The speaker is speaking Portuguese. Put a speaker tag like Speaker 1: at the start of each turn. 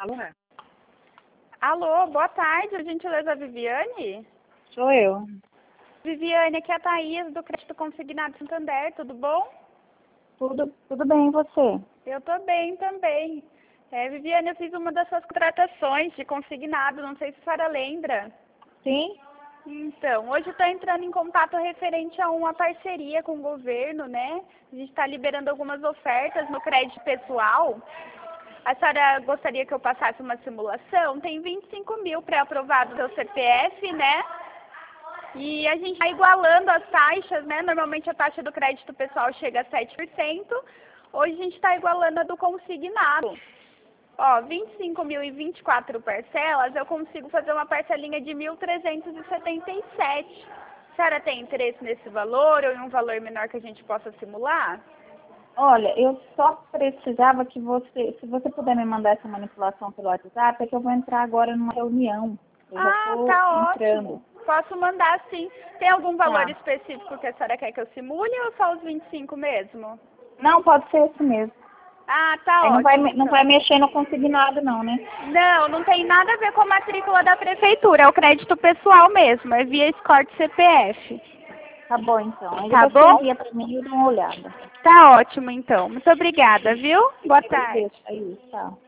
Speaker 1: Alô?
Speaker 2: Alô, boa tarde, por gentileza, Viviane?
Speaker 1: Sou eu.
Speaker 2: Viviane, aqui é a Thaís, do Crédito Consignado Santander, tudo bom?
Speaker 1: Tudo bem, e você?
Speaker 2: Eu tô bem também. Viviane, eu fiz uma das suas contratações de consignado, não sei se a senhora lembra.
Speaker 1: Sim?
Speaker 2: Então, hoje estou entrando em contato referente a uma parceria com o governo, né? A gente está liberando algumas ofertas no crédito pessoal. A senhora gostaria que eu passasse uma simulação? Tem 25 mil pré-aprovado do seu CPF, né? E a gente está igualando as taxas, né? Normalmente a taxa do crédito pessoal chega a 7%. Hoje a gente está igualando a do consignado. Ó, 25 mil e 24 parcelas, eu consigo fazer uma parcelinha de 1.377. A senhora tem interesse nesse valor ou em um valor menor que a gente possa simular?
Speaker 1: Olha, eu só precisava que se você puder me mandar essa manipulação pelo WhatsApp, é que eu vou entrar agora numa reunião. Eu já estou
Speaker 2: Tá
Speaker 1: entrando.
Speaker 2: ótimo. Posso mandar sim. Tem algum valor
Speaker 1: Tá.
Speaker 2: específico que a senhora quer que eu simule ou só os 25 mesmo?
Speaker 1: Não, pode ser esse mesmo.
Speaker 2: Tá
Speaker 1: Aí
Speaker 2: ótimo.
Speaker 1: não
Speaker 2: Então.
Speaker 1: vai mexer no consignado não, né?
Speaker 2: Não, não tem nada a ver com a matrícula da prefeitura, é o crédito pessoal mesmo, é via Escort CPF.
Speaker 1: Tá bom, então. Aí
Speaker 2: Tá
Speaker 1: depois você
Speaker 2: bom?
Speaker 1: envia pra mim e eu dou uma olhada.
Speaker 2: Tá ótimo então. Muito obrigada, viu? Boa
Speaker 1: Eu
Speaker 2: tarde.
Speaker 1: agradeço. Aí, tchau.